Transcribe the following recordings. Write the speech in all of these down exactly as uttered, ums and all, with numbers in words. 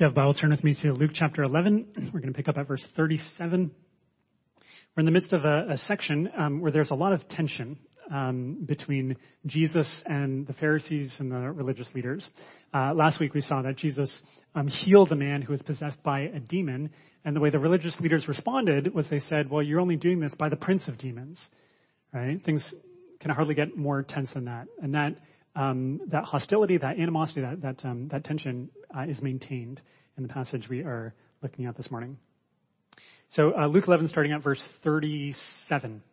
you have a Bible, turn with me to Luke chapter eleven. We're going to pick up at verse thirty-seven. We're in the midst of a, a section um, where there's a lot of tension um, between Jesus and the Pharisees and the religious leaders. Uh, last week we saw that Jesus um, healed a man who was possessed by a demon, and the way the religious leaders responded was they said, well, you're only doing this by the prince of demons, right? Things can hardly get more tense than that. And that um, that hostility, that animosity, that that, um, that tension uh, is maintained in the passage we are looking at this morning. So uh, Luke eleven, starting at verse thirty-seven.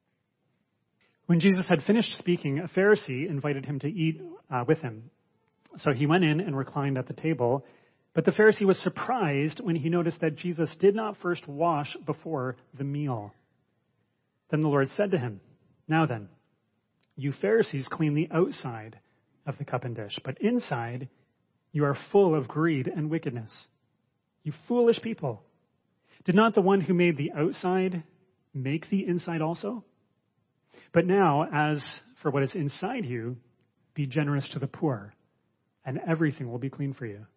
When Jesus had finished speaking, a Pharisee invited him to eat uh, with him. So he went in and reclined at the table. But the Pharisee was surprised when he noticed that Jesus did not first wash before the meal. Then the Lord said to him, "Now then, you Pharisees clean the outside of the cup and dish, but inside you are full of greed and wickedness. You foolish people. Did not the one who made the outside make the inside also? But now, as for what is inside you, be generous to the poor, and everything will be clean for you.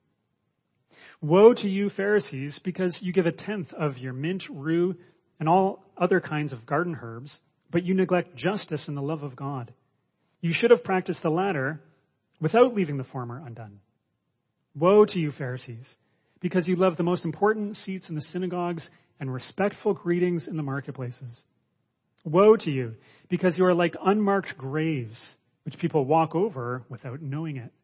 Woe to you, Pharisees, because you give a tenth of your mint, rue, and all other kinds of garden herbs, but you neglect justice and the love of God. You should have practiced the latter without leaving the former undone. Woe to you, Pharisees, because you love the most important seats in the synagogues and respectful greetings in the marketplaces. Woe to you, because you are like unmarked graves, which people walk over without knowing it."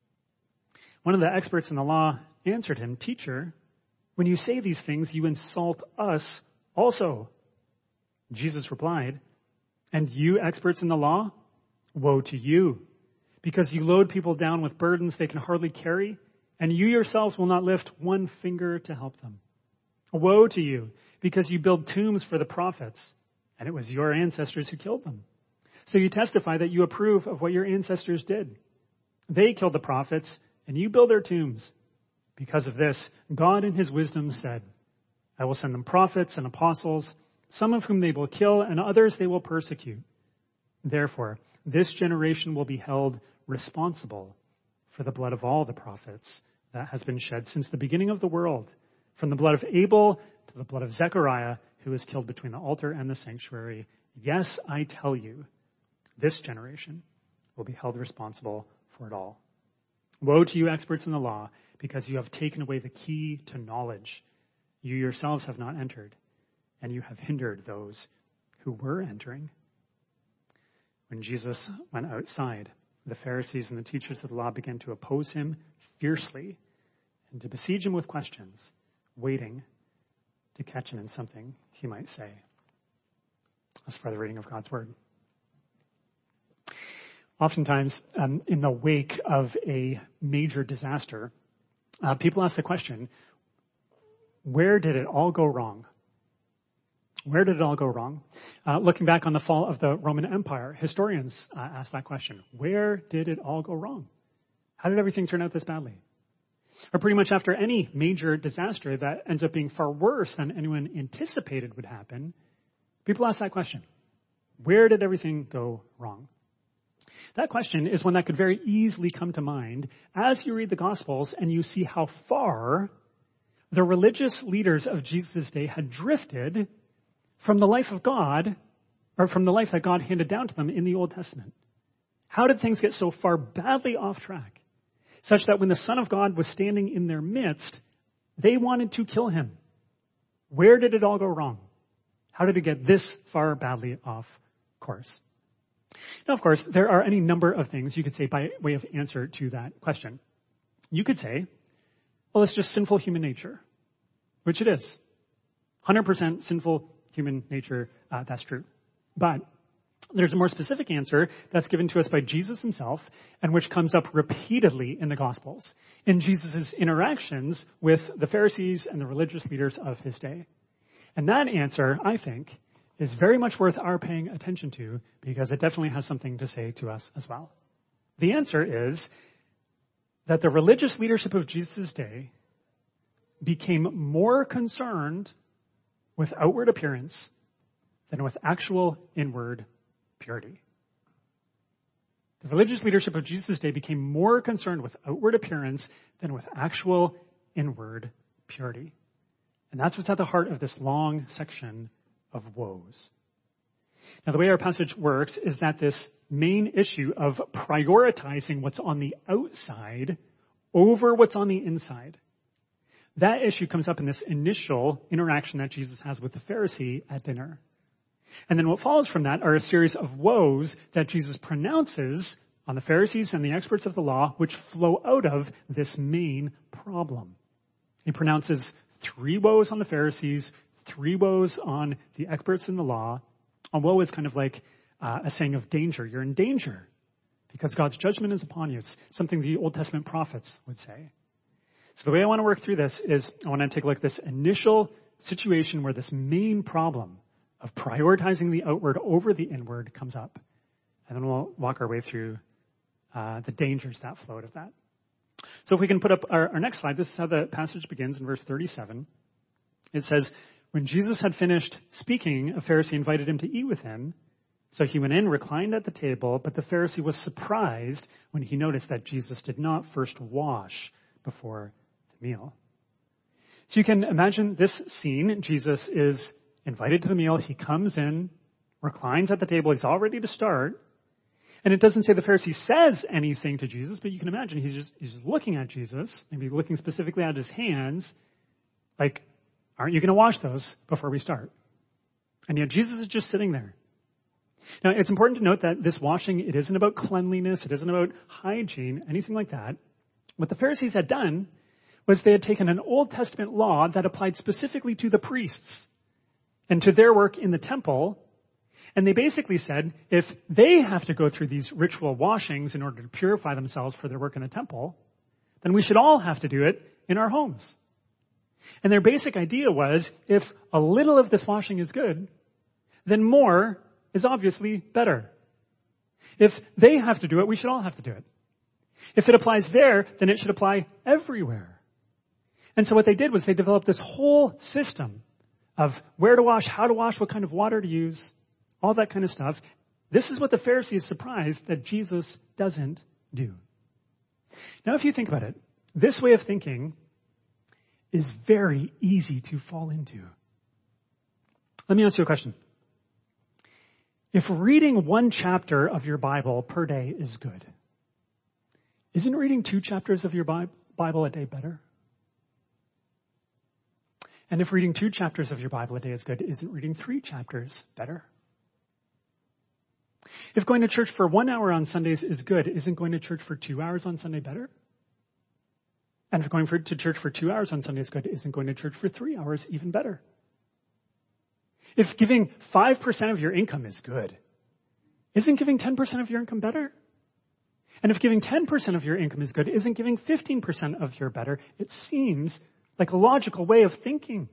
One of the experts in the law answered him, "Teacher, when you say these things, you insult us also." Jesus replied, "And you experts in the law? Woe to you, because you load people down with burdens they can hardly carry, and you yourselves will not lift one finger to help them. Woe to you, because you build tombs for the prophets, and it was your ancestors who killed them. So you testify that you approve of what your ancestors did. They killed the prophets, and you build their tombs. Because of this, God in his wisdom said, I will send them prophets and apostles, some of whom they will kill, and others they will persecute. Therefore, this generation will be held responsible for the blood of all the prophets that has been shed since the beginning of the world, from the blood of Abel to the blood of Zechariah, who was killed between the altar and the sanctuary. Yes, I tell you, this generation will be held responsible for it all. Woe to you, experts in the law, because you have taken away the key to knowledge. You yourselves have not entered, and you have hindered those who were entering." When Jesus went outside, the Pharisees and the teachers of the law began to oppose him fiercely and to besiege him with questions, waiting to catch him in something he might say. As for the reading of God's word. Oftentimes, um, in the wake of a major disaster, uh, people ask the question, where did it all go wrong? Where did it all go wrong? Uh, looking back on the fall of the Roman Empire, historians uh, ask that question. Where did it all go wrong? How did everything turn out this badly? Or pretty much after any major disaster that ends up being far worse than anyone anticipated would happen, people ask that question. Where did everything go wrong? That question is one that could very easily come to mind as you read the Gospels and you see how far the religious leaders of Jesus' day had drifted from the life of God, or from the life that God handed down to them in the Old Testament. How did things get so far badly off track, such that when the Son of God was standing in their midst, they wanted to kill him? Where did it all go wrong? How did it get this far badly off course? Now, of course, there are any number of things you could say by way of answer to that question. You could say, well, it's just sinful human nature, which it is. one hundred percent sinful human nature, uh, that's true. But there's a more specific answer that's given to us by Jesus himself, and which comes up repeatedly in the Gospels, in Jesus' interactions with the Pharisees and the religious leaders of his day. And that answer, I think, is very much worth our paying attention to, because it definitely has something to say to us as well. The answer is that the religious leadership of Jesus' day became more concerned with outward appearance than with actual inward purity. The religious leadership of Jesus' day became more concerned with outward appearance than with actual inward purity. And that's what's at the heart of this long section of woes. Now, the way our passage works is that this main issue of prioritizing what's on the outside over what's on the inside, that issue comes up in this initial interaction that Jesus has with the Pharisee at dinner. And then what follows from that are a series of woes that Jesus pronounces on the Pharisees and the experts of the law, which flow out of this main problem. He pronounces three woes on the Pharisees, three woes on the experts in the law. A woe is kind of like uh, a saying of danger. You're in danger because God's judgment is upon you. It's something the Old Testament prophets would say. So the way I want to work through this is I want to take a look at this initial situation where this main problem of prioritizing the outward over the inward comes up. And then we'll walk our way through uh, the dangers that flow out of that. So if we can put up our, our next slide, this is how the passage begins in verse thirty-seven. It says, when Jesus had finished speaking, a Pharisee invited him to eat with him. So he went in, reclined at the table, but the Pharisee was surprised when he noticed that Jesus did not first wash before the meal. So you can imagine this scene. Jesus is invited to the meal. He comes in, reclines at the table. He's all ready to start. And it doesn't say the Pharisee says anything to Jesus, but you can imagine he's just, he's just looking at Jesus, maybe looking specifically at his hands, like, aren't you going to wash those before we start? And yet Jesus is just sitting there. Now, it's important to note that this washing, it isn't about cleanliness, it isn't about hygiene, anything like that. What the Pharisees had done was they had taken an Old Testament law that applied specifically to the priests and to their work in the temple. And they basically said, if they have to go through these ritual washings in order to purify themselves for their work in the temple, then we should all have to do it in our homes. And their basic idea was, if a little of this washing is good, then more is obviously better. If they have to do it, we should all have to do it. If it applies there, then it should apply everywhere. And so what they did was they developed this whole system of where to wash, how to wash, what kind of water to use, all that kind of stuff. This is what the Pharisee is surprised that Jesus doesn't do. Now, if you think about it, this way of thinking is very easy to fall into. Let me ask you a question. If reading one chapter of your Bible per day is good, isn't reading two chapters of your Bible a day better? And if reading two chapters of your Bible a day is good, isn't reading three chapters better? If going to church for one hour on Sundays is good, isn't going to church for two hours on Sunday better? And if going for, to church for two hours on Sunday is good, isn't going to church for three hours even better? If giving five percent of your income is good, isn't giving ten percent of your income better? And if giving ten percent of your income is good, isn't giving fifteen percent of your better? It seems like a logical way of thinking.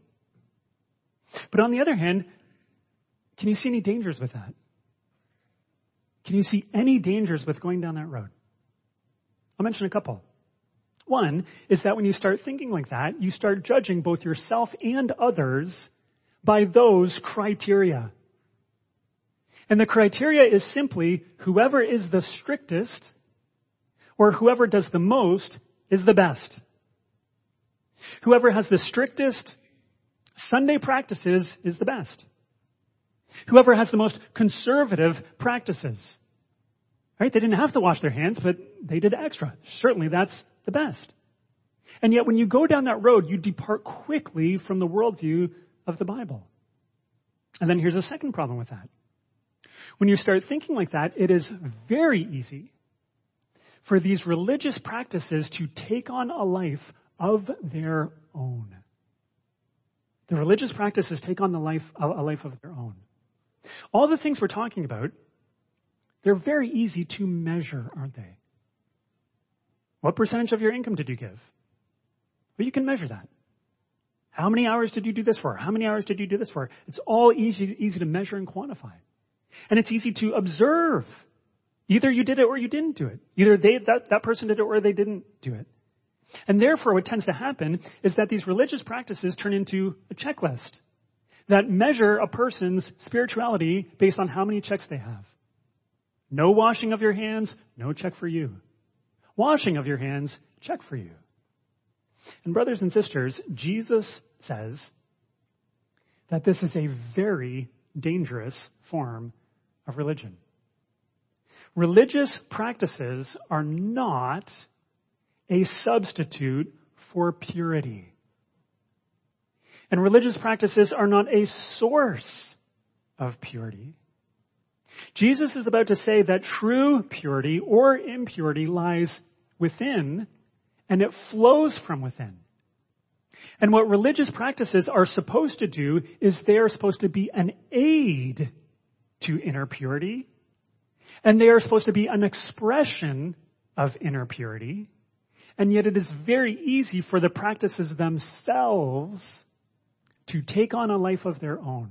But on the other hand, can you see any dangers with that? Can you see any dangers with going down that road? I'll mention a couple. One is that when you start thinking like that, you start judging both yourself and others by those criteria. And the criteria is simply whoever is the strictest or whoever does the most is the best. Whoever has the strictest Sunday practices is the best. Whoever has the most conservative practices. Right? They didn't have to wash their hands, but they did extra. Certainly that's the best. And yet when you go down that road, you depart quickly from the worldview of the Bible. And then here's a second problem with that. When you start thinking like that, it is very easy for these religious practices to take on a life of their own. The religious practices take on the life, a life of their own. All the things we're talking about, they're very easy to measure, aren't they? What percentage of your income did you give? Well, you can measure that. How many hours did you do this for? How many hours did you do this for? It's all easy, easy to measure and quantify. And it's easy to observe. Either you did it or you didn't do it. Either they, that, that person did it or they didn't do it. And therefore, what tends to happen is that these religious practices turn into a checklist that measure a person's spirituality based on how many checks they have. No washing of your hands, no check for you. Washing of your hands, check for you. And brothers and sisters, Jesus says that this is a very dangerous form of religion. Religious practices are not a substitute for purity. And religious practices are not a source of purity. Jesus is about to say that true purity or impurity lies within, and it flows from within. And what religious practices are supposed to do is they are supposed to be an aid to inner purity, and they are supposed to be an expression of inner purity. And yet it is very easy for the practices themselves to take on a life of their own.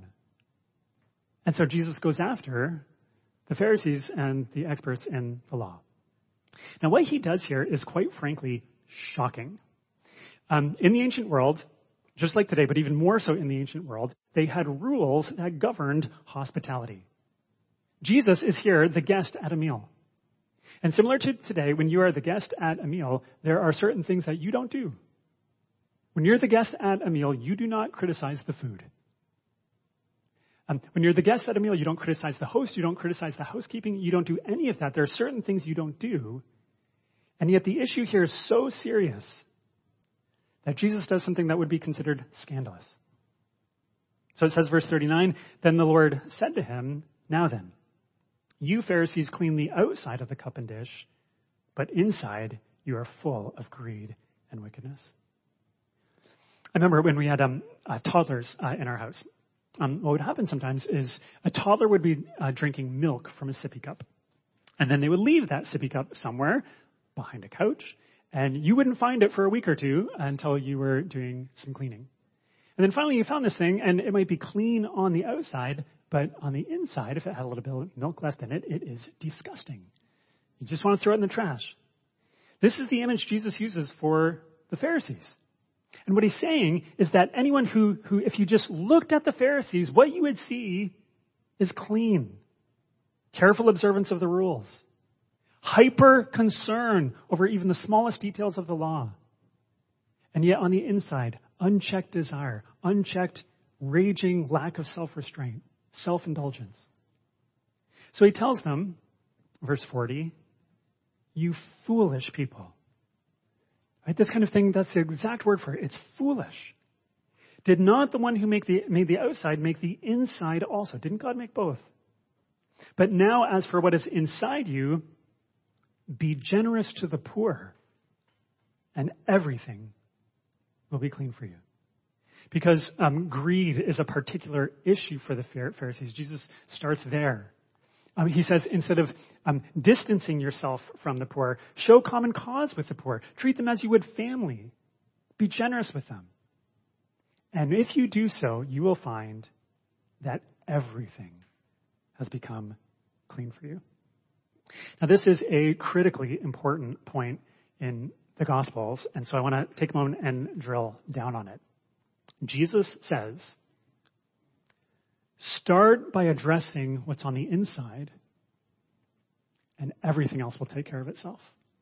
And so Jesus goes after the Pharisees and the experts in the law. Now, what he does here is quite frankly shocking. Um, in the ancient world, just like today, but even more so in the ancient world, they had rules that governed hospitality. Jesus is here, the guest at a meal. And similar to today, when you are the guest at a meal, there are certain things that you don't do. When you're the guest at a meal, you do not criticize the food. Um, when you're the guest at a meal, you don't criticize the host, you don't criticize the housekeeping, you don't do any of that. There are certain things you don't do. And yet the issue here is so serious that Jesus does something that would be considered scandalous. So it says, verse thirty-nine, then the Lord said to him, now then, you Pharisees clean the outside of the cup and dish, but inside you are full of greed and wickedness. I remember when we had um, uh, toddlers uh, in our house. Um, what would happen sometimes is a toddler would be uh, drinking milk from a sippy cup. And then they would leave that sippy cup somewhere behind a couch. And you wouldn't find it for a week or two until you were doing some cleaning. And then finally you found this thing, and it might be clean on the outside, but on the inside, if it had a little bit of milk left in it, it is disgusting. You just want to throw it in the trash. This is the image Jesus uses for the Pharisees. And what he's saying is that anyone who, who, if you just looked at the Pharisees, what you would see is clean, careful observance of the rules, hyper concern over even the smallest details of the law. And yet on the inside, unchecked desire, unchecked raging lack of self-restraint, self-indulgence. So he tells them, verse forty, you foolish people. Right? This kind of thing, that's the exact word for it. It's foolish. Did not the one who make the, made the outside make the inside also? Didn't God make both? But now as for what is inside you, be generous to the poor, and everything will be clean for you. Because um, greed is a particular issue for the Pharisees. Jesus starts there. Um, he says, instead of um, distancing yourself from the poor, show common cause with the poor. Treat them as you would family. Be generous with them. And if you do so, you will find that everything has become clean for you. Now, this is a critically important point in the Gospels, and so I want to take a moment and drill down on it. Jesus says, start by addressing what's on the inside, and everything else will take care of itself.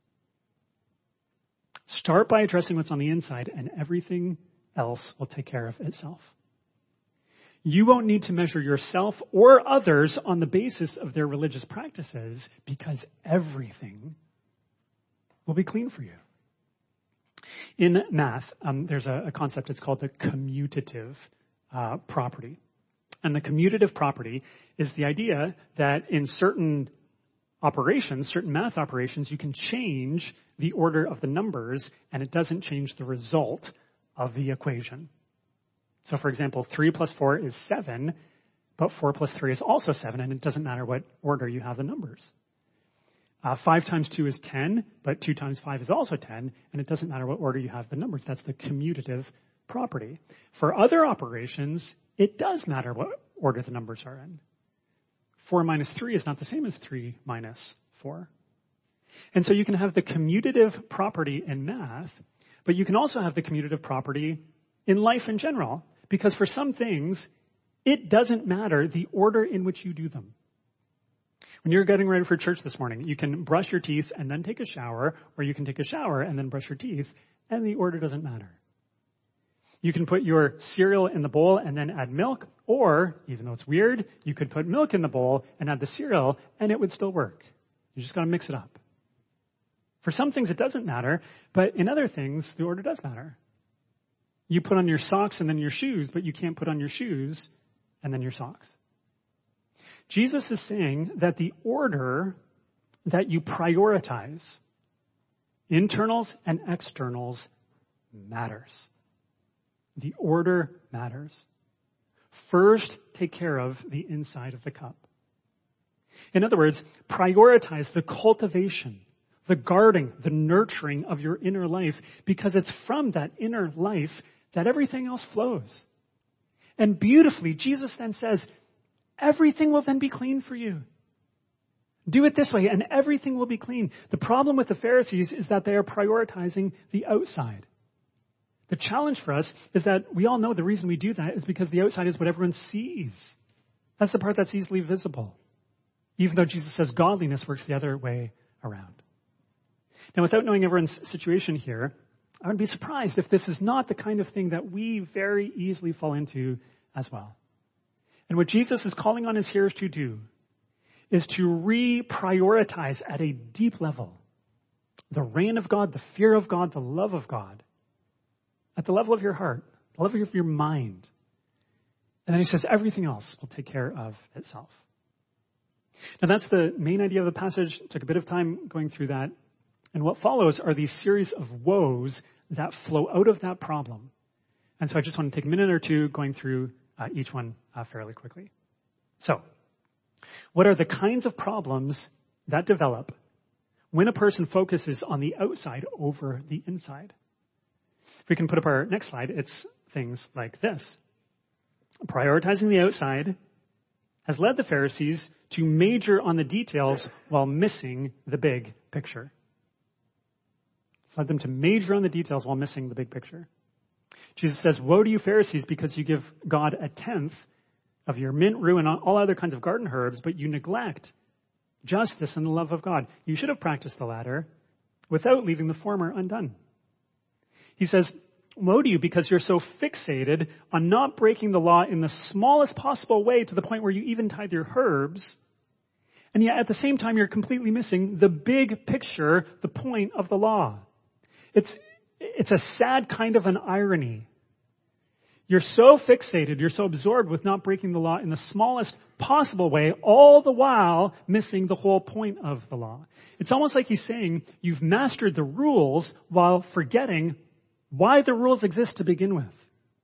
Start by addressing what's on the inside, and everything else will take care of itself. You won't need to measure yourself or others on the basis of their religious practices, because everything will be clean for you. In math, um, there's a, a concept, it's called the commutative uh, property. And the commutative property is the idea that in certain operations, certain math operations, you can change the order of the numbers and it doesn't change the result of the equation. So for example, three plus four is seven, but four plus three is also seven, and it doesn't matter what order you have the numbers. Uh, five times two is ten, but two times five is also ten, and it doesn't matter what order you have the numbers. That's the commutative property. For other operations, it does matter what order the numbers are in. four minus three is not the same as three minus four. And so you can have the commutative property in math, but you can also have the commutative property in life in general, because for some things, it doesn't matter the order in which you do them. When you're getting ready for church this morning, you can brush your teeth and then take a shower, or you can take a shower and then brush your teeth, and the order doesn't matter. You can put your cereal in the bowl and then add milk, or, even though it's weird, you could put milk in the bowl and add the cereal, and it would still work. You just got to mix it up. For some things, it doesn't matter, but in other things, the order does matter. You put on your socks and then your shoes, but you can't put on your shoes and then your socks. Jesus is saying that the order that you prioritize, internals and externals, matters. The order matters. First, take care of the inside of the cup. In other words, prioritize the cultivation, the guarding, the nurturing of your inner life, because it's from that inner life that everything else flows. And beautifully, Jesus then says, everything will then be clean for you. Do it this way, and everything will be clean. The problem with the Pharisees is that they are prioritizing the outside. The challenge for us is that we all know the reason we do that is because the outside is what everyone sees. That's the part that's easily visible. Even though Jesus says godliness works the other way around. Now, without knowing everyone's situation here, I would be surprised if this is not the kind of thing that we very easily fall into as well. And what Jesus is calling on his hearers to do is to reprioritize at a deep level the reign of God, the fear of God, the love of God, at the level of your heart, the level of your mind. And then he says everything else will take care of itself. Now that's the main idea of the passage. It took a bit of time going through that. And what follows are these series of woes that flow out of that problem. And so I just want to take a minute or two going through uh, each one uh, fairly quickly. So, what are the kinds of problems that develop when a person focuses on the outside over the inside? If we can put up our next slide, it's things like this. Prioritizing the outside has led the Pharisees to major on the details while missing the big picture. It's led them to major on the details while missing the big picture. Jesus says, woe to you Pharisees, because you give God a tenth of your mint, rue, and all other kinds of garden herbs, but you neglect justice and the love of God. You should have practiced the latter without leaving the former undone. He says, woe to you because you're so fixated on not breaking the law in the smallest possible way to the point where you even tithe your herbs, and yet at the same time you're completely missing the big picture, the point of the law. It's, it's a sad kind of an irony. You're so fixated, you're so absorbed with not breaking the law in the smallest possible way, all the while missing the whole point of the law. It's almost like he's saying you've mastered the rules while forgetting why the rules exist to begin with.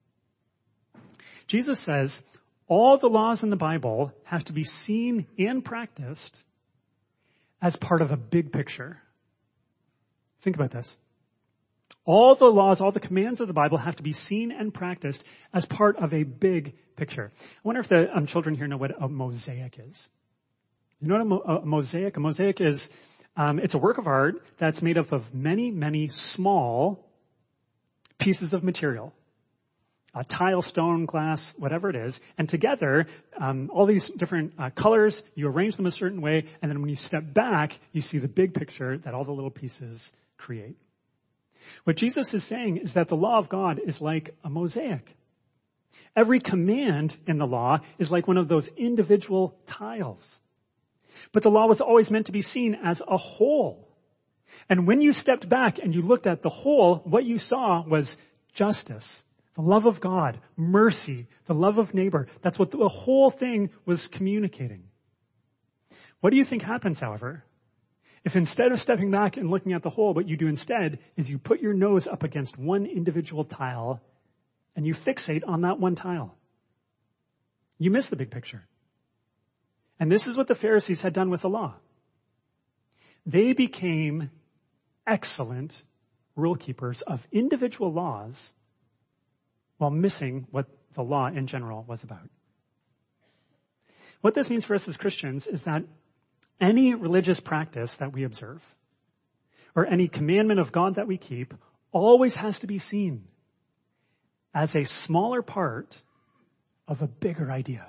Jesus says all the laws in the Bible have to be seen and practiced as part of a big picture. Think about this. All the laws, all the commands of the Bible have to be seen and practiced as part of a big picture. I wonder if the um, children here know what a mosaic is. You know what a, mo- a mosaic? A mosaic is, um, it's a work of art that's made up of many, many small pieces of material. Uh, tile, stone, glass, whatever it is. And together, um, all these different uh, colors, you arrange them a certain way, and then when you step back, you see the big picture that all the little pieces create. What Jesus is saying is that the law of God is like a mosaic. Every command in the law is like one of those individual tiles. But the law was always meant to be seen as a whole. And when you stepped back and you looked at the whole, what you saw was justice, the love of God, mercy, the love of neighbor. That's what the whole thing was communicating. What do you think happens, however, if instead of stepping back and looking at the whole, what you do instead is you put your nose up against one individual tile and you fixate on that one tile? You miss the big picture. And this is what the Pharisees had done with the law. They became excellent rule keepers of individual laws while missing what the law in general was about. What this means for us as Christians is that any religious practice that we observe, or any commandment of God that we keep, always has to be seen as a smaller part of a bigger idea.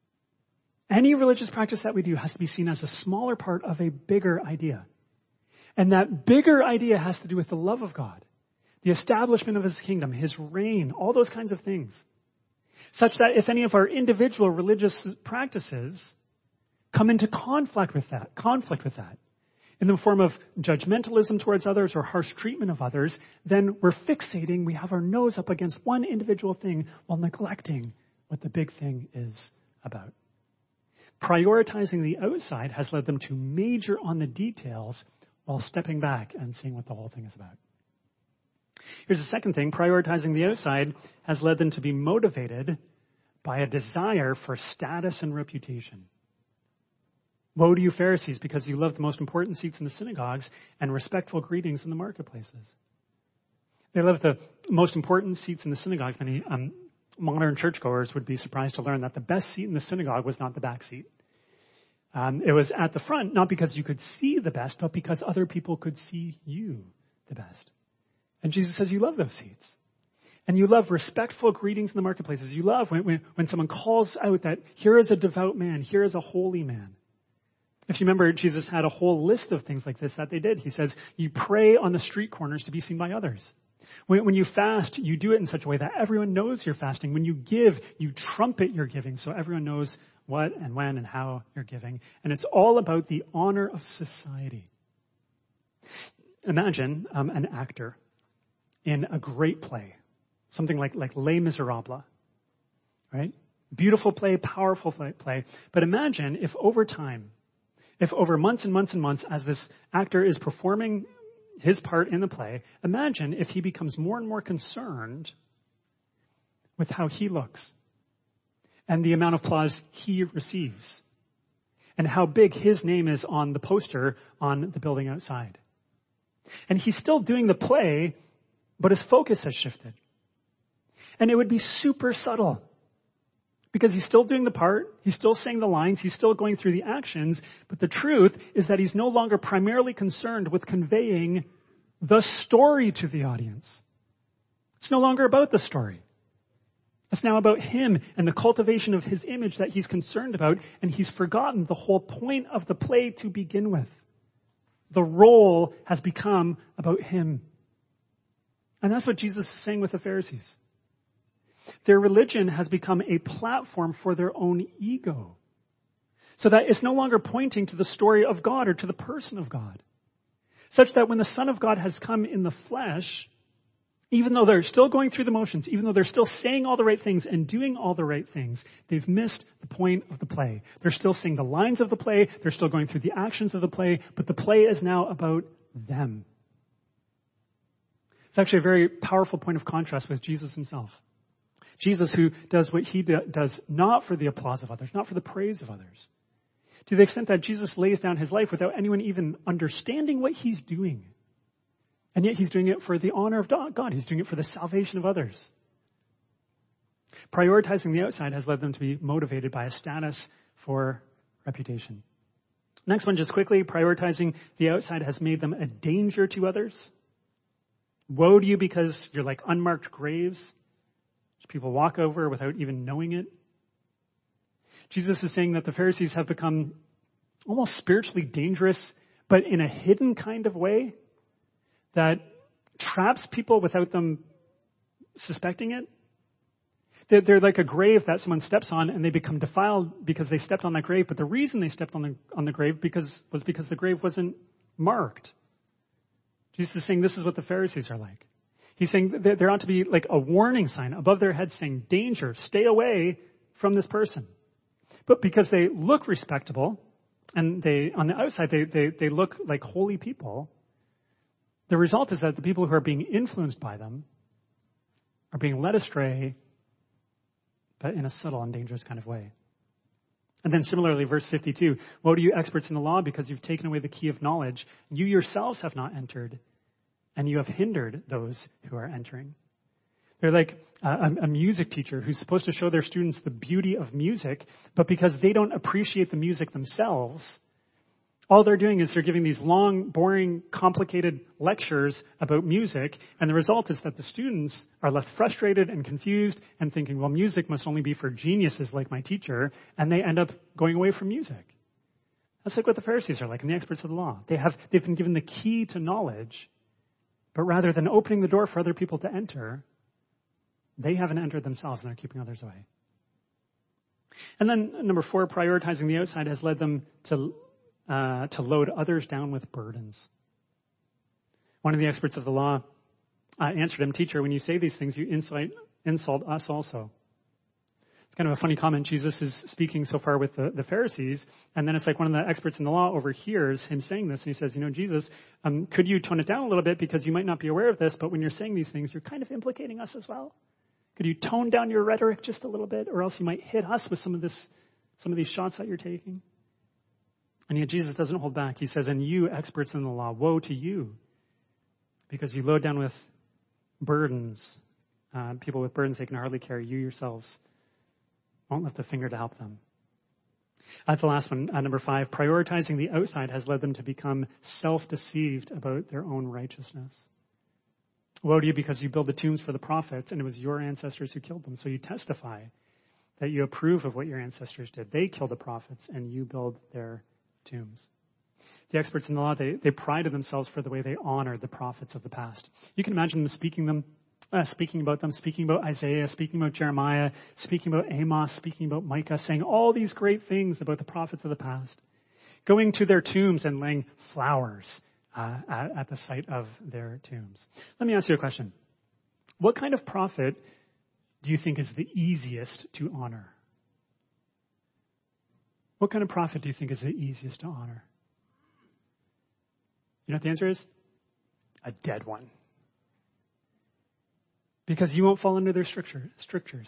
Any religious practice that we do has to be seen as a smaller part of a bigger idea. And that bigger idea has to do with the love of God, the establishment of his kingdom, his reign, all those kinds of things. Such that if any of our individual religious practices come into conflict with that, conflict with that, in the form of judgmentalism towards others or harsh treatment of others, then we're fixating, we have our nose up against one individual thing while neglecting what the big thing is about. Prioritizing the outside has led them to major on the details while stepping back and seeing what the whole thing is about. Here's the second thing. Prioritizing the outside has led them to be motivated by a desire for status and reputation. Woe to you, Pharisees, because you love the most important seats in the synagogues and respectful greetings in the marketplaces. They love the most important seats in the synagogues. Many um, modern churchgoers would be surprised to learn that the best seat in the synagogue was not the back seat. Um, it was at the front, not because you could see the best, but because other people could see you the best. And Jesus says you love those seats. And you love respectful greetings in the marketplaces. You love when, when, when someone calls out that here is a devout man, here is a holy man. If you remember, Jesus had a whole list of things like this that they did. He says, you pray on the street corners to be seen by others. When, when you fast, you do it in such a way that everyone knows you're fasting. When you give, you trumpet your giving so everyone knows what and when and how you're giving. And it's all about the honor of society. Imagine um, an actor in a great play, something like, like Les Miserables, right? Beautiful play, powerful play. But imagine if over time, if over months and months and months, as this actor is performing his part in the play, imagine if he becomes more and more concerned with how he looks and the amount of applause he receives and how big his name is on the poster on the building outside. And he's still doing the play, but his focus has shifted. And it would be super subtle. Because he's still doing the part, he's still saying the lines, he's still going through the actions, but the truth is that he's no longer primarily concerned with conveying the story to the audience. It's no longer about the story. It's now about him and the cultivation of his image that he's concerned about, and he's forgotten the whole point of the play to begin with. The role has become about him. And that's what Jesus is saying with the Pharisees. Their religion has become a platform for their own ego. So that it's no longer pointing to the story of God or to the person of God. Such that when the Son of God has come in the flesh, even though they're still going through the motions, even though they're still saying all the right things and doing all the right things, they've missed the point of the play. They're still saying the lines of the play, they're still going through the actions of the play, but the play is now about them. It's actually a very powerful point of contrast with Jesus himself. Jesus, who does what he do, does not for the applause of others, not for the praise of others. To the extent that Jesus lays down his life without anyone even understanding what he's doing. And yet he's doing it for the honor of God. He's doing it for the salvation of others. Prioritizing the outside has led them to be motivated by a status for reputation. Next one, just quickly, prioritizing the outside has made them a danger to others. Woe to you because you're like unmarked graves. People walk over without even knowing it. Jesus is saying that the Pharisees have become almost spiritually dangerous, but in a hidden kind of way that traps people without them suspecting it. They're, they're like a grave that someone steps on and they become defiled because they stepped on that grave. But the reason they stepped on the, on the grave because, was because the grave wasn't marked. Jesus is saying this is what the Pharisees are like. He's saying that there ought to be like a warning sign above their heads saying, danger, stay away from this person. But because they look respectable and they, on the outside, they, they, they look like holy people, the result is that the people who are being influenced by them are being led astray, but in a subtle and dangerous kind of way. And then similarly, verse fifty-two, woe to you experts in the law because you've taken away the key of knowledge. You yourselves have not entered, and you have hindered those who are entering. They're like a, a music teacher who's supposed to show their students the beauty of music, but because they don't appreciate the music themselves, all they're doing is they're giving these long, boring, complicated lectures about music, and the result is that the students are left frustrated and confused and thinking, well, music must only be for geniuses like my teacher, and they end up going away from music. That's like what the Pharisees are like and the experts of the law. They have, they've been given the key to knowledge, but rather than opening the door for other people to enter, they haven't entered themselves and they're keeping others away. And then number four, prioritizing the outside has led them to, uh, to load others down with burdens. One of the experts of the law uh, answered him, "Teacher, when you say these things, you insult, insult us also." It's kind of a funny comment. Jesus is speaking so far with the, the Pharisees, and then it's like one of the experts in the law overhears him saying this, and he says, you know, Jesus, um, could you tone it down a little bit because you might not be aware of this, but when you're saying these things, you're kind of implicating us as well. Could you tone down your rhetoric just a little bit, or else you might hit us with some of this, some of these shots that you're taking? And yet Jesus doesn't hold back. He says, and you, experts in the law, woe to you, because you load down with burdens, uh, people with burdens they can hardly carry. You yourselves won't lift a finger to help them. That's the last one. Uh, number five, prioritizing the outside has led them to become self-deceived about their own righteousness. Woe to you because you build the tombs for the prophets, and it was your ancestors who killed them. So you testify that you approve of what your ancestors did. They killed the prophets, and you build their tombs. The experts in the law, they, they prided themselves for the way they honored the prophets of the past. You can imagine them speaking them, uh, speaking about them, speaking about Isaiah, speaking about Jeremiah, speaking about Amos, speaking about Micah, saying all these great things about the prophets of the past, going to their tombs and laying flowers uh, at, at the site of their tombs. Let me ask you a question. What kind of prophet do you think is the easiest to honor? What kind of prophet do you think is the easiest to honor? You know what the answer is? A dead one. Because you won't fall under their stricture, strictures.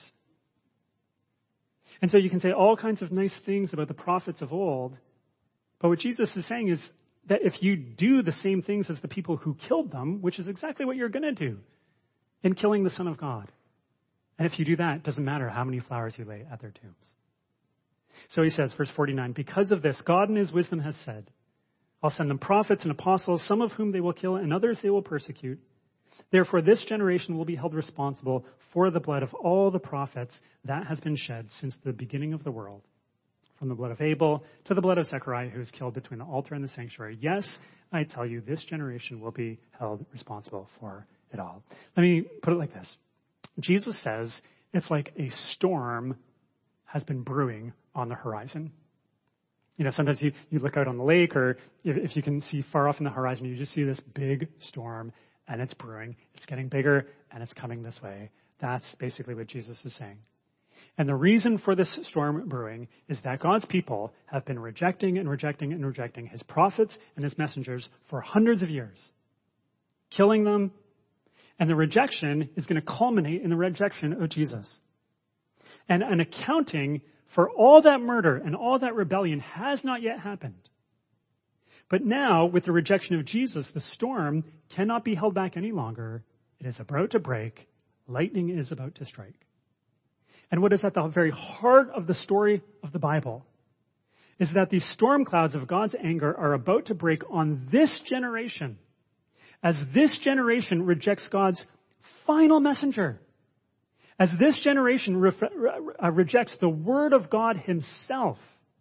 And so you can say all kinds of nice things about the prophets of old, but what Jesus is saying is that if you do the same things as the people who killed them, which is exactly what you're going to do in killing the Son of God, and if you do that, it doesn't matter how many flowers you lay at their tombs. So he says, verse forty-nine, because of this, God in his wisdom has said, I'll send them prophets and apostles, some of whom they will kill, and others they will persecute. Therefore, this generation will be held responsible for the blood of all the prophets that has been shed since the beginning of the world, from the blood of Abel to the blood of Zechariah, who was killed between the altar and the sanctuary. Yes, I tell you, this generation will be held responsible for it all. Let me put it like this. Jesus says it's like a storm has been brewing on the horizon. You know, sometimes you, you look out on the lake, or if, if you can see far off in the horizon, you just see this big storm, and it's brewing. It's getting bigger, and it's coming this way. That's basically what Jesus is saying. And the reason for this storm brewing is that God's people have been rejecting and rejecting and rejecting his prophets and his messengers for hundreds of years, killing them, and the rejection is going to culminate in the rejection of Jesus. And an accounting for all that murder and all that rebellion has not yet happened. But now, with the rejection of Jesus, the storm cannot be held back any longer. It is about to break. Lightning is about to strike. And what is at the very heart of the story of the Bible is that these storm clouds of God's anger are about to break on this generation, as this generation rejects God's final messenger. As this generation re- re- rejects the Word of God himself,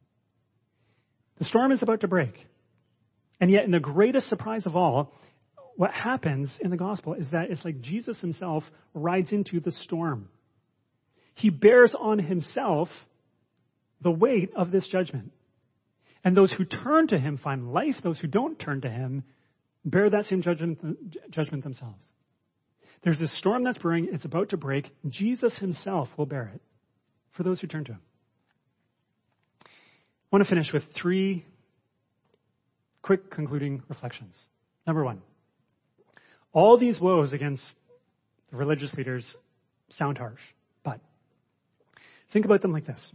the storm is about to break. And yet, in the greatest surprise of all, what happens in the gospel is that it's like Jesus himself rides into the storm. He bears on himself the weight of this judgment. And those who turn to him find life. Those who don't turn to him bear that same judgment, judgment themselves. There's this storm that's brewing. It's about to break. Jesus himself will bear it for those who turn to him. I want to finish with three quick concluding reflections. Number one, all these woes against the religious leaders sound harsh, but think about them like this.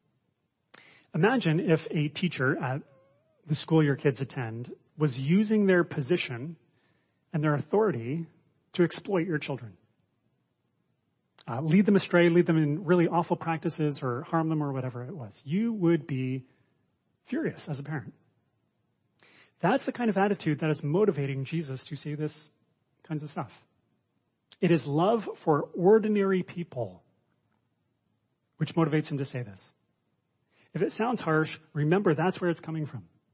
Imagine if a teacher at the school your kids attend was using their position and their authority to exploit your children. Uh, lead them astray, lead them in really awful practices, or harm them, or whatever it was. You would be furious as a parent. That's the kind of attitude that is motivating Jesus to say this kinds of stuff. It is love for ordinary people which motivates him to say this. If it sounds harsh, remember that's where it's coming from.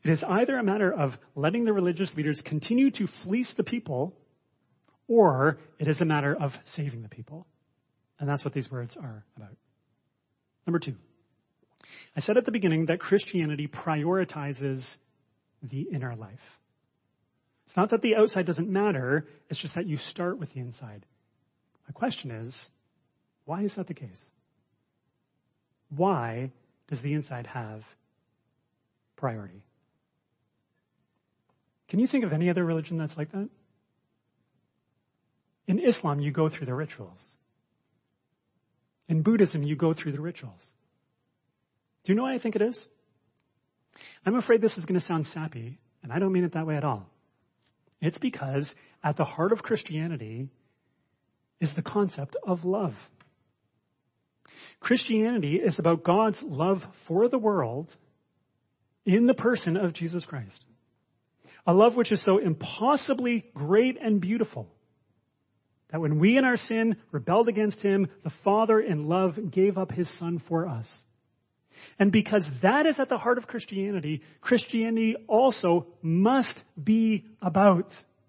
It is either a matter of letting the religious leaders continue to fleece the people, or it is a matter of saving the people. And that's what these words are about. Number two, I said at the beginning that Christianity prioritizes the inner life. It's not that the outside doesn't matter, it's just that you start with the inside. My question is, why is that the case? Why does the inside have priority? Can you think of any other religion that's like that? In Islam, you go through the rituals. In Buddhism, you go through the rituals. Do you know why I think it is? I'm afraid this is going to sound sappy, and I don't mean it that way at all. It's because at the heart of Christianity is the concept of love. Christianity is about God's love for the world in the person of Jesus Christ. A love which is so impossibly great and beautiful that when we in our sin rebelled against him, the Father in love gave up his Son for us. And because that is at the heart of Christianity, Christianity also must be about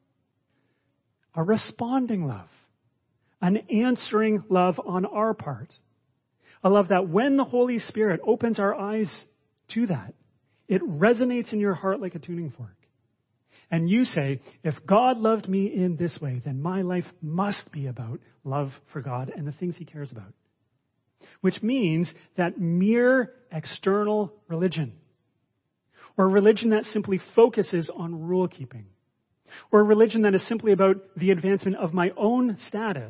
a responding love, an answering love on our part. A love that when the Holy Spirit opens our eyes to that, it resonates in your heart like a tuning fork. And you say, if God loved me in this way, then my life must be about love for God and the things he cares about. Which means that mere external religion, or religion that simply focuses on rule keeping, or a religion that is simply about the advancement of my own status,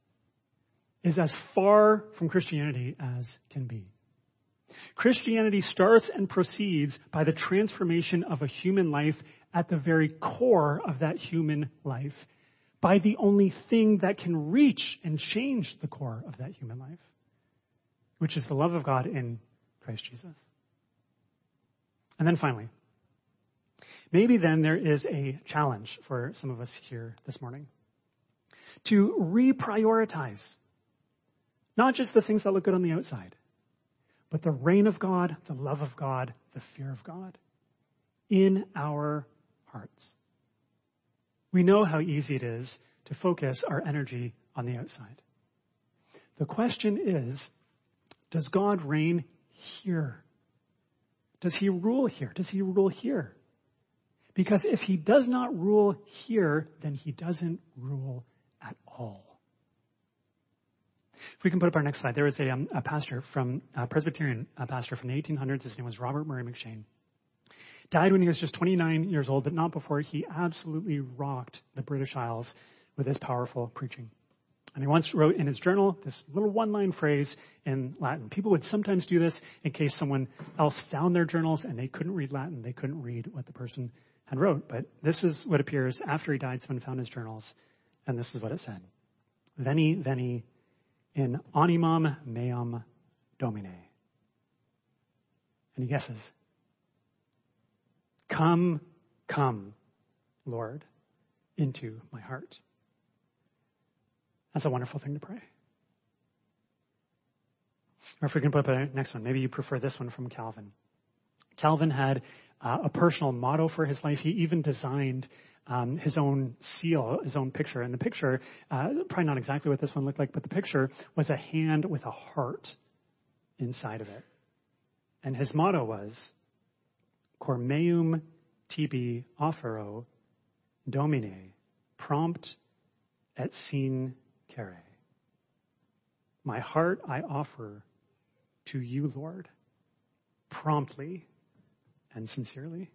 is as far from Christianity as can be. Christianity starts and proceeds by the transformation of a human life at the very core of that human life, by the only thing that can reach and change the core of that human life, which is the love of God in Christ Jesus. And then finally, maybe then there is a challenge for some of us here this morning to reprioritize not just the things that look good on the outside, but the reign of God, the love of God, the fear of God in our hearts. We know how easy it is to focus our energy on the outside. The question is, does God reign here? Does he rule here? Does he rule here? Because if he does not rule here, then he doesn't rule at all. If we can put up our next slide, there was a, um, a pastor from, a Presbyterian a pastor from the eighteen hundreds. His name was Robert Murray McCheyne. Died when he was just twenty-nine years old, but not before he absolutely rocked the British Isles with his powerful preaching. And he once wrote in his journal this little one-line phrase in Latin. People would sometimes do this in case someone else found their journals and they couldn't read Latin. They couldn't read what the person had wrote. But this is what appears after he died. Someone found his journals, and this is what it said. Veni, veni, in animam meam Domine. And he guesses. Come, come, Lord, into my heart. That's a wonderful thing to pray. Or if we can put up the next one, maybe you prefer this one from Calvin. Calvin had uh, a personal motto for his life. He even designed um, his own seal, his own picture. And the picture, uh, probably not exactly what this one looked like, but the picture was a hand with a heart inside of it. And his motto was, Cor meum tibi offero, Domine, prompt et sine care. My heart I offer to you, Lord, promptly and sincerely.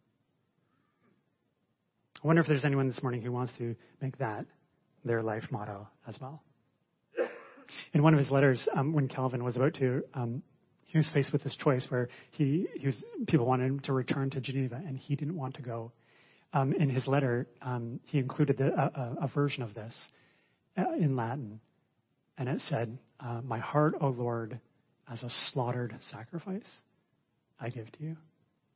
I wonder if there's anyone this morning who wants to make that their life motto as well. In one of his letters, um, when Calvin was about to, um, he was faced with this choice where he, he was, people wanted him to return to Geneva, and he didn't want to go. Um, in his letter, um, he included the, a, a version of this uh, in Latin, and it said, uh, "My heart, O Lord, as a slaughtered sacrifice, I give to you."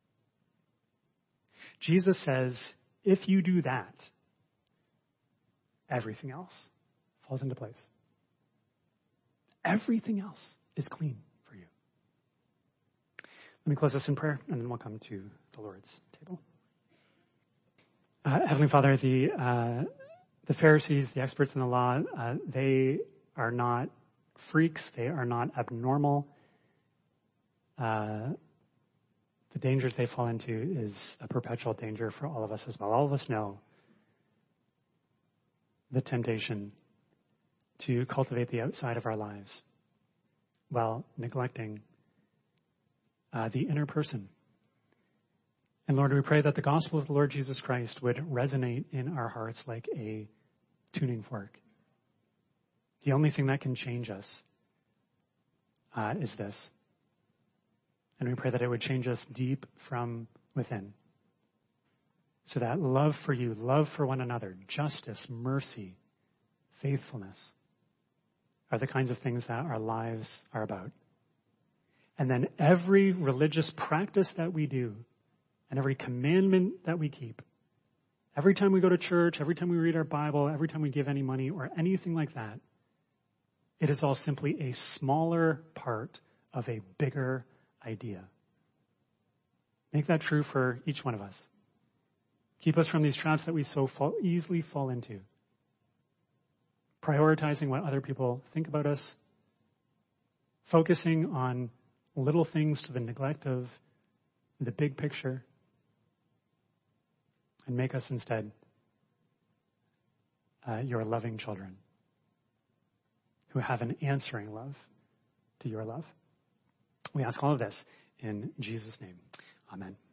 Jesus says, if you do that, everything else falls into place. Everything else is clean for you. Let me close this in prayer, and then we'll come to the Lord's table. Uh, Heavenly Father, the uh, the Pharisees, the experts in the law, uh, they are not freaks. They are not abnormal. Uh, the dangers they fall into is a perpetual danger for all of us as well. All of us know the temptation to cultivate the outside of our lives while neglecting uh, the inner person. And Lord, we pray that the gospel of the Lord Jesus Christ would resonate in our hearts like a tuning fork. The only thing that can change us uh, is this. And we pray that it would change us deep from within. So that love for you, love for one another, justice, mercy, faithfulness are the kinds of things that our lives are about. And then every religious practice that we do and every commandment that we keep, every time we go to church, every time we read our Bible, every time we give any money or anything like that, it is all simply a smaller part of a bigger idea. Make that true for each one of us. Keep us from these traps that we so fall, easily fall into. Prioritizing what other people think about us. Focusing on little things to the neglect of the big picture. And make us instead uh, your loving children who have an answering love to your love. We ask all of this in Jesus' name. Amen.